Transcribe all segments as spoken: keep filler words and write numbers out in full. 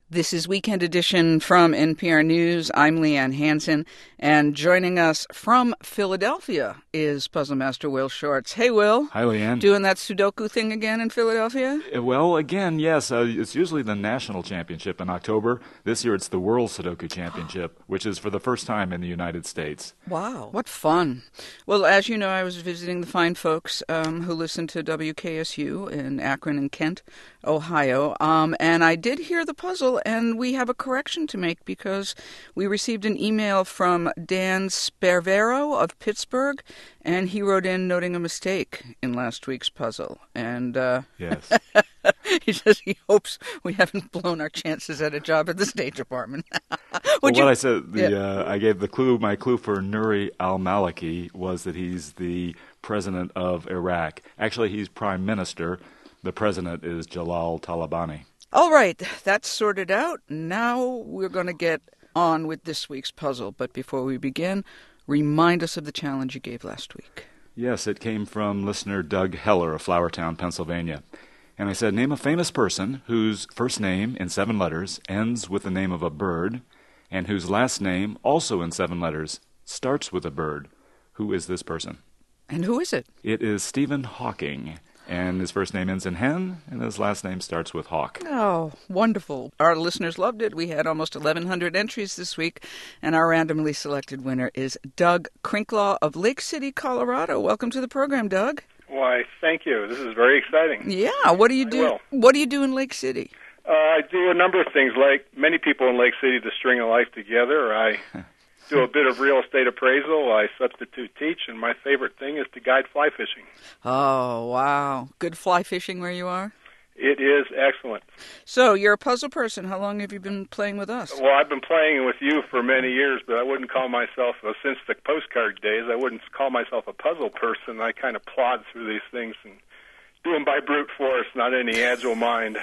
This is Weekend Edition from N P R News. I'm Leanne Hansen, and joining us from Philadelphia is Puzzle Master Will Shortz. Hey, Will. Hi, Leanne. Doing that Sudoku thing again in Philadelphia? Well, again, yes. Uh, it's usually the national championship in October. This year it's the World Sudoku Championship, which is for the first time in the United States. Wow. What fun. Well, as you know, I was visiting the fine folks um, who listen to W K S U in Akron and Kent, Ohio, um, and I did hear the puzzle. And we have a correction to make because we received an email from Dan Spervero of Pittsburgh, and he wrote in noting a mistake in last week's puzzle. And uh, yes, he says he hopes we haven't blown our chances at a job at the State Department. well, you... what I said, the, yeah. uh, I gave the clue. My clue for Nuri al-Maliki was that he's the president of Iraq. Actually, he's prime minister. The president is Jalal Talabani. All right, that's sorted out. Now we're going to get on with this week's puzzle. But before we begin, remind us of the challenge you gave last week. Yes, it came from listener Doug Heller of Flourtown, Pennsylvania. And I said, name a famous person whose first name in seven letters ends with the name of a bird, and whose last name, also in seven letters, starts with a bird. Who is this person? And who is it? It is Stephen Hawking. And his first name ends in hen, and his last name starts with hawk. Oh, wonderful. Our listeners loved it. We had almost eleven hundred entries this week, and our randomly selected winner is Doug Crinklaw of Lake City, Colorado. Welcome to the program, Doug. Why, thank you. This is very exciting. Yeah, what do you do? Will. What do you do in Lake City? Uh, I do a number of things, like many people in Lake City to string a life together. I do a bit of real estate appraisal. I substitute teach, and my favorite thing is to guide fly fishing. Oh, wow. Good fly fishing where you are? It is excellent. So, you're a puzzle person. How long have you been playing with us? Well, I've been playing with you for many years, but I wouldn't call myself, uh, since the postcard days, I wouldn't call myself a puzzle person. I kind of plod through these things and do them by brute force, not any agile mind.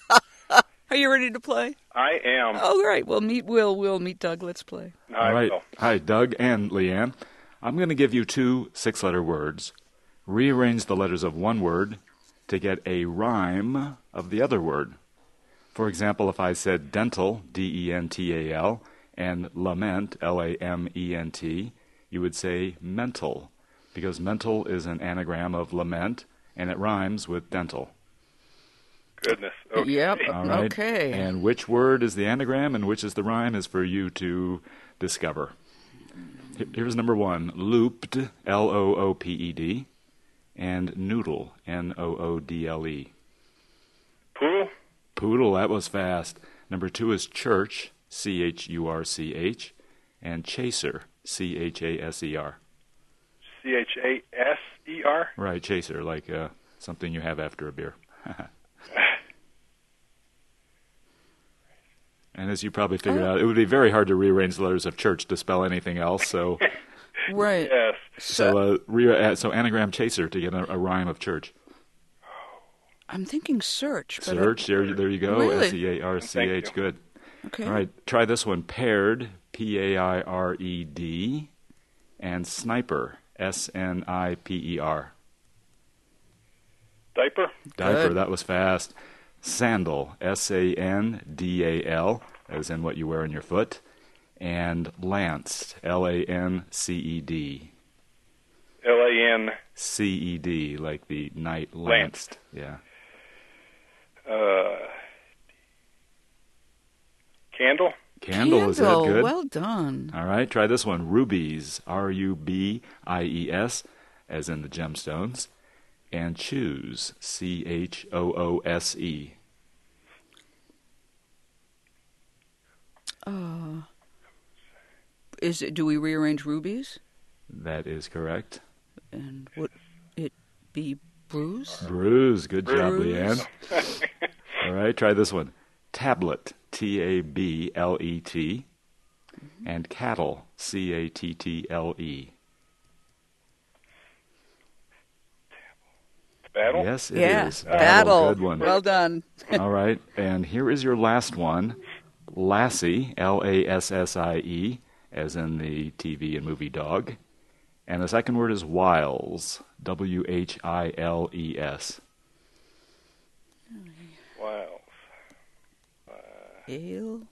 Are you ready to play? I am. Oh, great. Well, meet Will. Will, meet Doug. Let's play. I All right. will. Hi, Doug and Leanne. I'm going to give you two six-letter words. Rearrange the letters of one word to get a rhyme of the other word. For example, if I said dental, D E N T A L, and lament, L A M E N T, you would say mental, because mental is an anagram of lament, and it rhymes with dental. Goodness. Okay. Yep. All right. Okay. And which word is the anagram and which is the rhyme is for you to discover. Here's number one. Looped, L O O P E D, and noodle, N O O D L E. Poodle? Poodle, that was fast. Number two is church, C H U R C H, and chaser, C H A S E R. C H A S E R? Right, chaser, like uh, something you have after a beer. And as you probably figured Oh. out, it would be very hard to rearrange the letters of church to spell anything else. So, Right. Yes. so, uh, re- uh, so anagram chaser to get a, a rhyme of church. I'm thinking search. But Search, there, there you go. Really? S E A R C H, Thank you. good. I, okay. All right, try this one. Paired, P A I R E D, and sniper, S N I P E R. Diaper? Diaper, Good. that was fast. Sandal, S A N D A L, as in what you wear on your foot. And lanced, L A N C E D. L A N. C E D, like the knight Lanced. lanced. Yeah. Uh, candle? Candle, is that Candle. good? Well done. All right, try this one. Rubies, R U B I E S, as in the gemstones. And choose, C H O O S E. Uh, is it? Do we rearrange rubies? That is correct. And would it be bruise? Bruise, good job, Bruise. Leanne. All right, try this one. Tablet, T A B L E T. And cattle, C A T T L E. Battle? Yes, it yeah. is. Battle. Good one. Well done. All right, and here is your last one. Lassie, L A S S I E, as in the T V and movie dog. And the second word is Wiles, W H I L E S. Wow. Uh, Ale.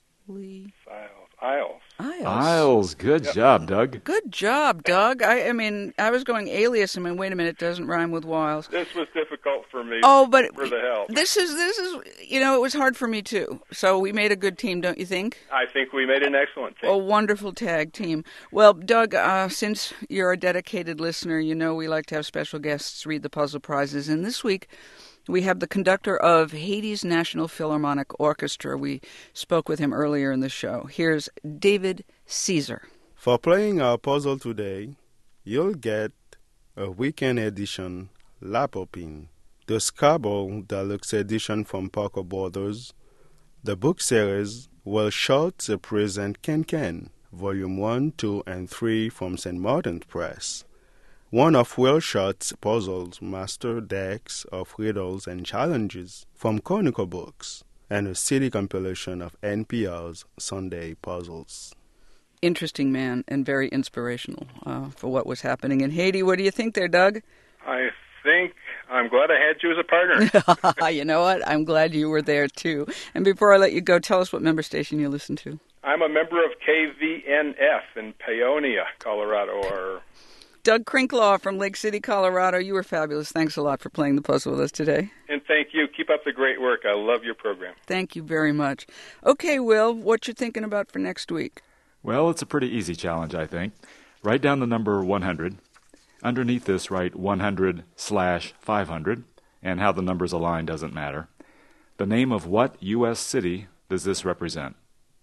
Isles. Isles. Isles. Isles. Good Yep. job, Doug. Good job, Doug. I, I mean, I was going alias. I mean, wait a minute, it doesn't rhyme with Wiles. This was difficult for me. Oh, but for the help. this is this is you know, it was hard for me too. So we made a good team, don't you think? I think we made an excellent team. A wonderful tag team. Well, Doug, uh, since you're a dedicated listener, you know we like to have special guests read the puzzle prizes. And this week, we have the conductor of Haiti's National Philharmonic Orchestra. We spoke with him earlier in the show. Here's David Caesar. For playing our puzzle today, you'll get a weekend edition La Popine, the Scrabble Deluxe edition from Parker Brothers, the book series Will Schultz present Ken Ken, Volume one, two, and three from Saint Martin's Press, one of Will Schultz's puzzles, master decks of riddles and challenges from Chronicle Books, and a C D compilation of N P R's Sunday Puzzles. Interesting man and very inspirational uh, for what was happening in Haiti. What do you think there, Doug? I think I'm glad I had you as a partner. You know what? I'm glad you were there, too. And before I let you go, tell us what member station you listen to. I'm a member of K V N F in Paonia, Colorado. Or Doug Crinklaw from Lake City, Colorado. You were fabulous. Thanks a lot for playing the puzzle with us today. And thank you. Keep up the great work. I love your program. Thank you very much. Okay, Will, what you thinking about for next week? Well, it's a pretty easy challenge, I think. Write down the number one hundred. Underneath this, write one hundred slash five hundred, and how the numbers align doesn't matter. The name of what U S city does this represent?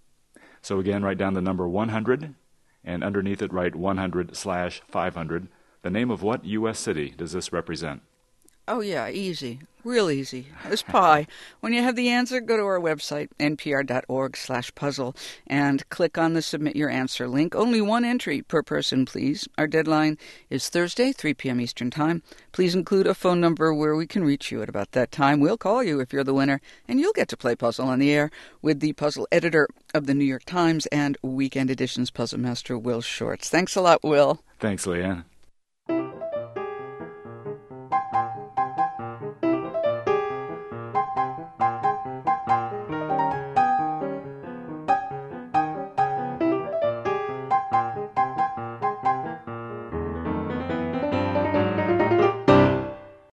So again, write down the number one hundred, and underneath it, write one hundred slash five hundred. The name of what U S city does this represent? Oh, yeah, easy. Real easy. It's pi. When you have the answer, go to our website, npr.org slash puzzle, and click on the Submit Your Answer link. Only one entry per person, please. Our deadline is Thursday, three p.m. Eastern Time. Please include a phone number where we can reach you at about that time. We'll call you if you're the winner, and you'll get to play Puzzle on the Air with the puzzle editor of the New York Times and Weekend Edition's puzzle master, Will Shortz. Thanks a lot, Will. Thanks, Leanne.